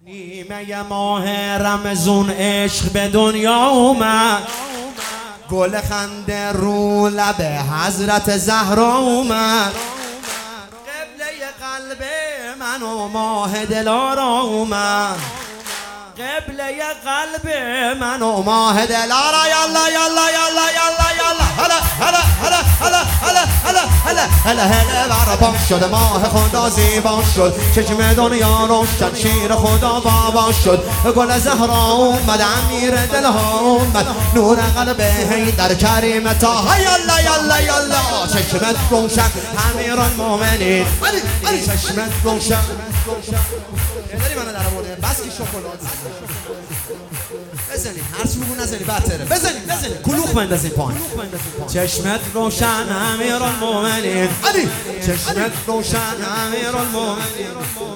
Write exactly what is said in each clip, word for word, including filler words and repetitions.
نیمه ماه رمضان عشق به دنیا اومد، گل خنده رو لب حضرت زهرا اومد، قبله قلب من و ماه دلارا اومد، قبله قلب من و ماه دلارا. یالا یالا یالا یالا یالا هلا هلا هلا هلا هلا هلا هلا هلا هلا برپا شد ماه خدا زیبا شد، چشم دنیا روشن شیر خدا بابا شد، گل زهرا اومد امیر دلها اومد، نور قلب حیدر کریم طه. یالا یالا یالا چشمت روشن امیر المومنین، چشمت روشن. داری منو در آورده بس که شکلات بزنید، هرچی بگو نزنید بدتره، بزنید بزنید کلوخ بندازید پایین. چشمت روشن امیرالمومنین، علی چشمت روشن امیرالمومنین.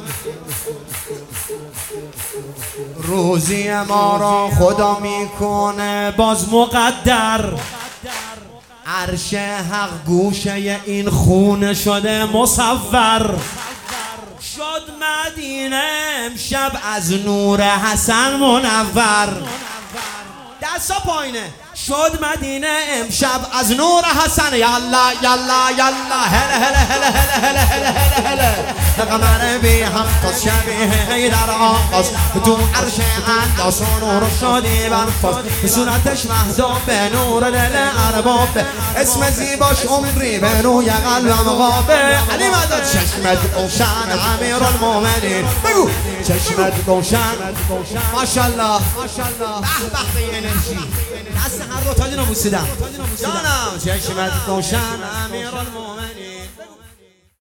روزی ما را خدا میکنه باز مقدر، عرش حق گوشه این خونه شده مصور، شد مدینه امشب از نور حسن منور. دستا پایینه. شد مدینه امشب از نور حسن. یالا یالا یالا هله هله هله هله هله هله هله قمر بی هم تا شبیه حیدر آقاست، تو عرش انداز و نور شدی برفاست، صورتش مهداب به نور دل ارباب، اسم زیباش عمری به روی قلبم غابه. علی مدد چشمت روشن امیرالمومنین، بگو چشمت روشن. ماشاءالله ماشاءالله به به به انرژی دست هر رو تاجی نبوسیدم جانم. چشمت روشن امیرالمومنین.